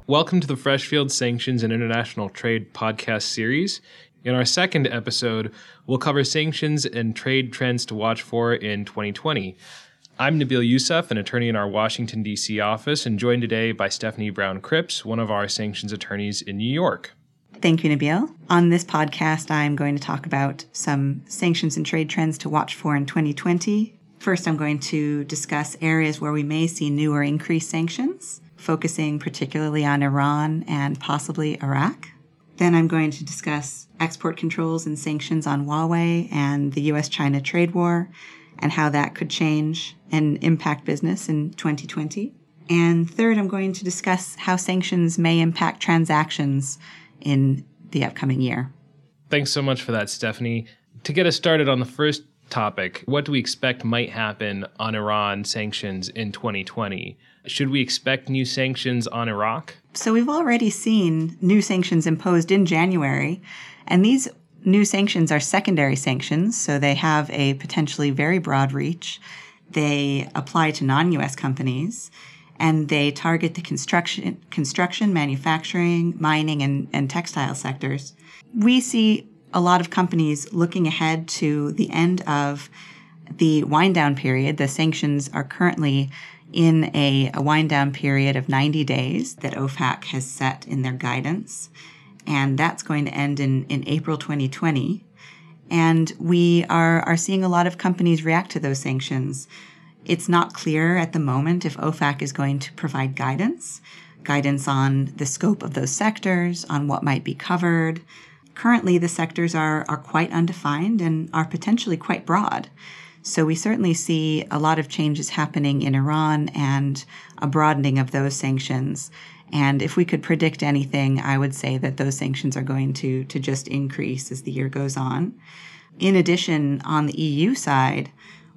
Welcome to the Freshfield Sanctions and International Trade podcast series. In our second episode, we'll cover sanctions and trade trends to watch for in 2020. I'm Nabil Youssef, an attorney in our Washington, D.C. office, and joined today by Stephanie Brown-Cripps, one of our sanctions attorneys in New York. Thank you, Nabil. On this podcast, I'm going to talk about some sanctions and trade trends to watch for in 2020. First, I'm going to discuss areas where we may see new or increased sanctions, focusing particularly on Iran and possibly Iraq. Then I'm going to discuss export controls and sanctions on Huawei and the U.S.-China trade war and how that could change and impact business in 2020. And third, I'm going to discuss how sanctions may impact transactions in the upcoming year. Thanks so much for that, Stephanie. To get us started on the first topic, what do we expect might happen on Iran sanctions in 2020? Should we expect new sanctions on Iraq? So we've already seen new sanctions imposed in January, and these new sanctions are secondary sanctions, so they have a potentially very broad reach. They apply to non-U.S. companies, and they target the construction, manufacturing, mining, and textile sectors. We see a lot of companies looking ahead to the end of the wind-down period. The sanctions are currently in a wind-down period of 90 days that OFAC has set in their guidance, and that's going to end in April 2020. And we are seeing a lot of companies react to those sanctions. It's not clear at the moment if OFAC is going to provide guidance on the scope of those sectors, on what might be covered. Currently, the sectors are quite undefined and are potentially quite broad. So we certainly see a lot of changes happening in Iran and a broadening of those sanctions. And if we could predict anything, I would say that those sanctions are going to just increase as the year goes on. In addition, on the EU side,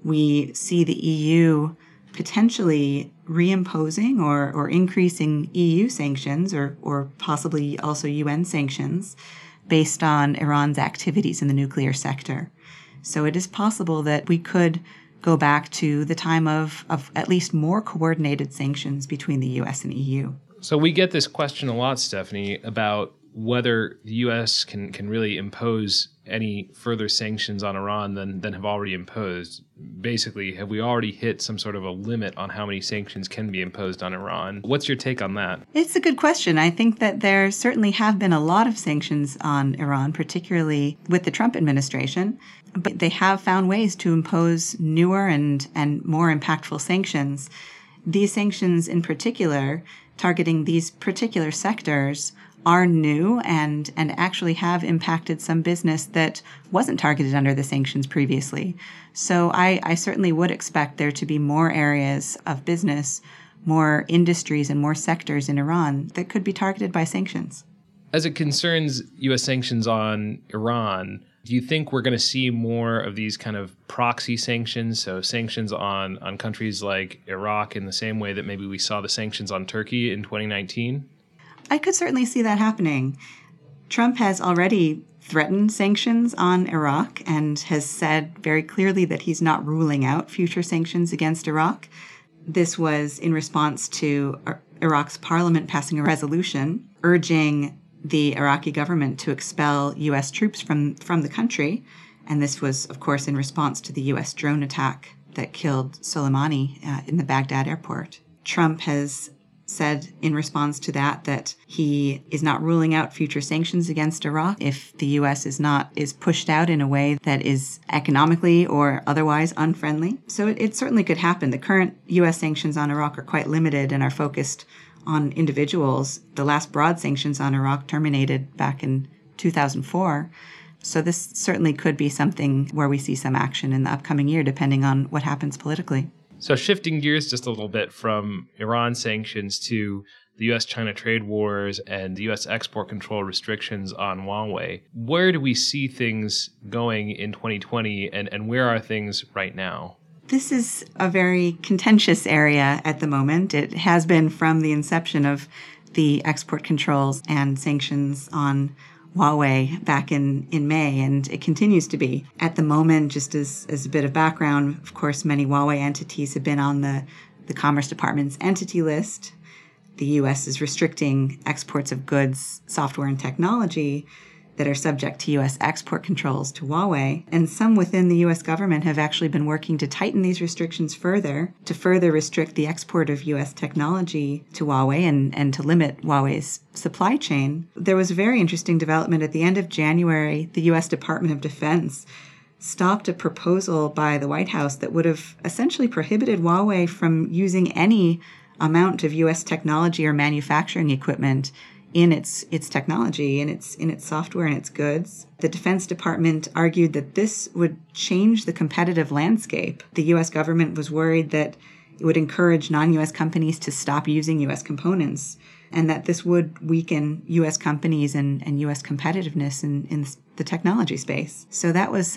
we see the EU potentially reimposing or increasing EU sanctions or possibly also UN sanctions based on Iran's activities in the nuclear sector. So it is possible that we could go back to the time of at least more coordinated sanctions between the U.S. and EU. So we get this question a lot, Stephanie, about whether the U.S. can really impose any further sanctions on Iran than have already imposed. Basically, have we already hit some sort of a limit on how many sanctions can be imposed on Iran? What's your take on that? It's a good question. I think that there certainly have been a lot of sanctions on Iran, particularly with the Trump administration, but they have found ways to impose newer and more impactful sanctions. These sanctions in particular, targeting these particular sectors, are new and actually have impacted some business that wasn't targeted under the sanctions previously. So I certainly would expect there to be more areas of business, more industries and more sectors in Iran that could be targeted by sanctions. As it concerns U.S. sanctions on Iran, do you think we're going to see more of these kind of proxy sanctions, so sanctions on countries like Iraq in the same way that maybe we saw the sanctions on Turkey in 2019? I could certainly see that happening. Trump has already threatened sanctions on Iraq and has said very clearly that he's not ruling out future sanctions against Iraq. This was in response to Iraq's parliament passing a resolution urging the Iraqi government to expel U.S. troops from the country. And this was, of course, in response to the U.S. drone attack that killed Soleimani in the Baghdad airport. Trump has said in response to that he is not ruling out future sanctions against Iraq if the U.S. is pushed out in a way that is economically or otherwise unfriendly. So it certainly could happen. The current U.S. sanctions on Iraq are quite limited and are focused on individuals. The last broad sanctions on Iraq terminated back in 2004. So this certainly could be something where we see some action in the upcoming year, depending on what happens politically. So shifting gears just a little bit from Iran sanctions to the U.S.-China trade wars and the U.S. export control restrictions on Huawei, where do we see things going in 2020 and where are things right now? This is a very contentious area at the moment. It has been from the inception of the export controls and sanctions on Huawei back in May, and it continues to be. At the moment, just as a bit of background, of course, many Huawei entities have been on the Commerce Department's entity list. the U.S. is restricting exports of goods, software, and technology that are subject to U.S. export controls to Huawei. And some within the U.S. government have actually been working to tighten these restrictions further, to further restrict the export of U.S. technology to Huawei and to limit Huawei's supply chain. There was a very interesting development at the end of January. The U.S. Department of Defense stopped a proposal by the White House that would have essentially prohibited Huawei from using any amount of U.S. technology or manufacturing equipment in its technology, in its software and its goods. The Defense Department argued that this would change the competitive landscape. The U.S. government was worried that it would encourage non-U.S. companies to stop using U.S. components, and that this would weaken U.S. companies and U.S. competitiveness in the technology space. So that was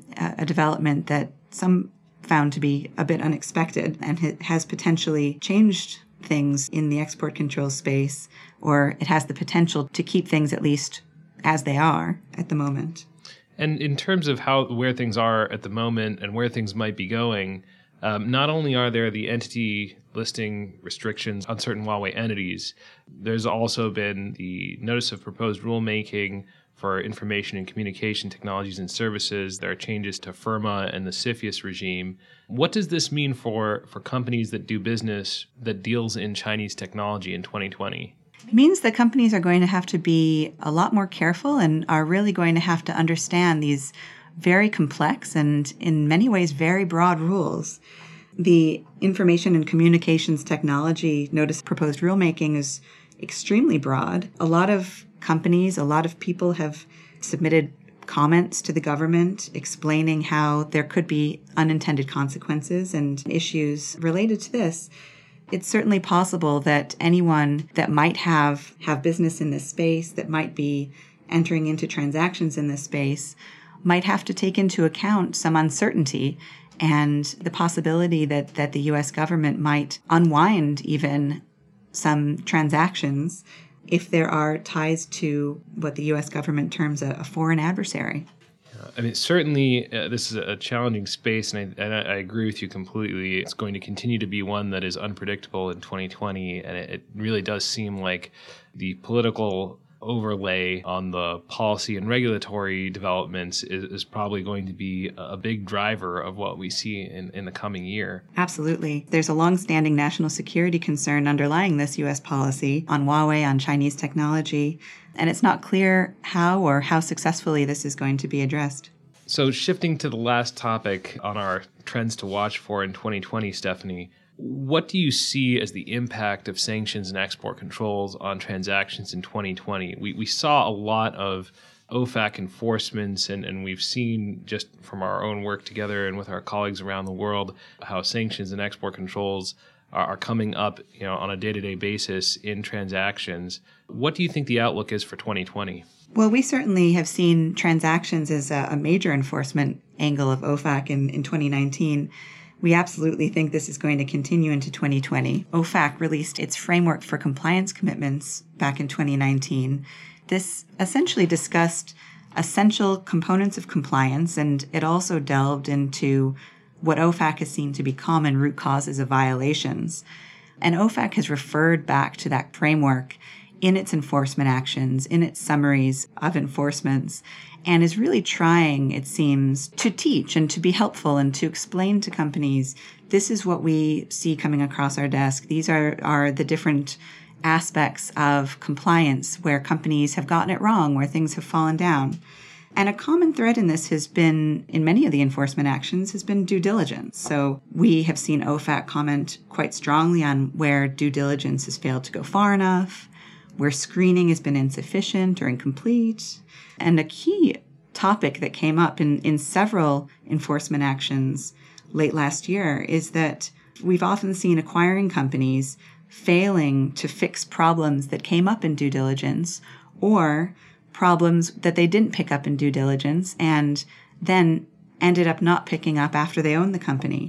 a development that some found to be a bit unexpected and has potentially changed things in the export control space, or it has the potential to keep things at least as they are at the moment. And in terms of where things are at the moment and where things might be going, not only are there the entity listing restrictions on certain Huawei entities, there's also been the Notice of Proposed Rulemaking for Information and Communication Technologies and Services. There are changes to FIRMA and the CFIUS regime. What does this mean for companies that do business that deals in Chinese technology in 2020? It means that companies are going to have to be a lot more careful and are really going to have to understand these very complex and in many ways very broad rules. The Information and Communications Technology Notice of Proposed Rulemaking is extremely broad. A lot of companies, a lot of people have submitted comments to the government explaining how there could be unintended consequences and issues related to this. It's certainly possible that anyone that might have business in this space, that might be entering into transactions in this space, might have to take into account some uncertainty and the possibility that the U.S. government might unwind even some transactions if there are ties to what the U.S. government terms a foreign adversary. I mean, certainly this is a challenging space, and I agree with you completely. It's going to continue to be one that is unpredictable in 2020, and it really does seem like the political overlay on the policy and regulatory developments is probably going to be a big driver of what we see in the coming year. Absolutely. There's a longstanding national security concern underlying this U.S. policy on Huawei, on Chinese technology, and it's not clear how successfully this is going to be addressed. So shifting to the last topic on our trends to watch for in 2020, Stephanie, what do you see as the impact of sanctions and export controls on transactions in 2020? We saw a lot of OFAC enforcements, and we've seen just from our own work together and with our colleagues around the world how sanctions and export controls are coming up, on a day-to-day basis in transactions. What do you think the outlook is for 2020? Well, we certainly have seen transactions as a major enforcement angle of OFAC in 2019. We absolutely think this is going to continue into 2020. OFAC released its framework for compliance commitments back in 2019. This essentially discussed essential components of compliance, and it also delved into what OFAC has seen to be common root causes of violations. And OFAC has referred back to that framework in its enforcement actions, in its summaries of enforcements, and is really trying, it seems, to teach and to be helpful and to explain to companies, this is what we see coming across our desk. These are the different aspects of compliance where companies have gotten it wrong, where things have fallen down. And a common thread in this has been, in many of the enforcement actions, has been due diligence. So we have seen OFAC comment quite strongly on where due diligence has failed to go far enough, where screening has been insufficient or incomplete. And a key topic that came up in several enforcement actions late last year is that we've often seen acquiring companies failing to fix problems that came up in due diligence or problems that they didn't pick up in due diligence and then ended up not picking up after they owned the company.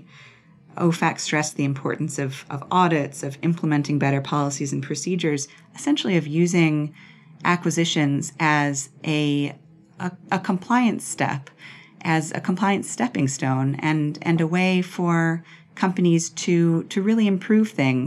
OFAC stressed the importance of audits, of implementing better policies and procedures, essentially of using acquisitions as a compliance step, as a compliance stepping stone, and a way for companies to really improve things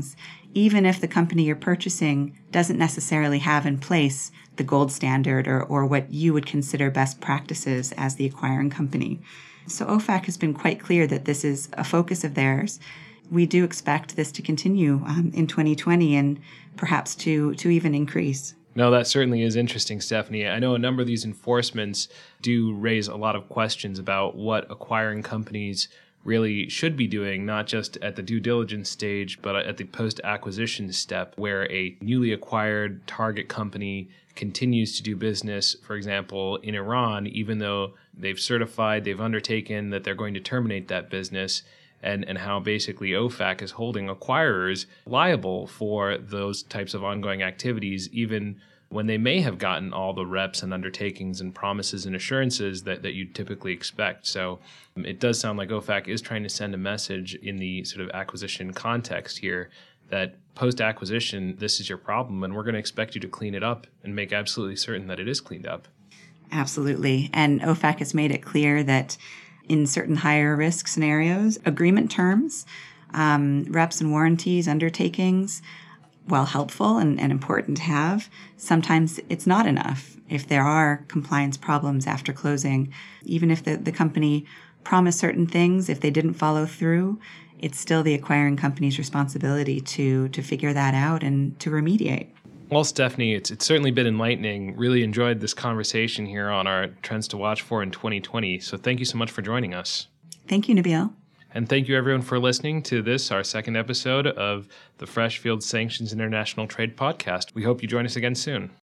even if the company you're purchasing doesn't necessarily have in place the gold standard or what you would consider best practices as the acquiring company. So OFAC has been quite clear that this is a focus of theirs. We do expect this to continue in 2020 and perhaps to even increase. No, that certainly is interesting, Stephanie. I know a number of these enforcements do raise a lot of questions about what acquiring companies really should be doing, not just at the due diligence stage, but at the post-acquisition step, where a newly acquired target company continues to do business, for example, in Iran, even though they've certified, they've undertaken that they're going to terminate that business, and how basically OFAC is holding acquirers liable for those types of ongoing activities, even when they may have gotten all the reps and undertakings and promises and assurances that you'd typically expect. So it does sound like OFAC is trying to send a message in the sort of acquisition context here that post-acquisition, this is your problem, and we're going to expect you to clean it up and make absolutely certain that it is cleaned up. Absolutely. And OFAC has made it clear that in certain higher risk scenarios, agreement terms, reps and warranties, undertakings, while helpful and important to have, sometimes it's not enough if there are compliance problems after closing. Even if the company promised certain things, if they didn't follow through, it's still the acquiring company's responsibility to figure that out and to remediate. Well, Stephanie, it's certainly been enlightening. Really enjoyed this conversation here on our Trends to Watch For in 2020. So thank you so much for joining us. Thank you, Nabil. And thank you, everyone, for listening to this, our second episode of the Freshfields Sanctions International Trade Podcast. We hope you join us again soon.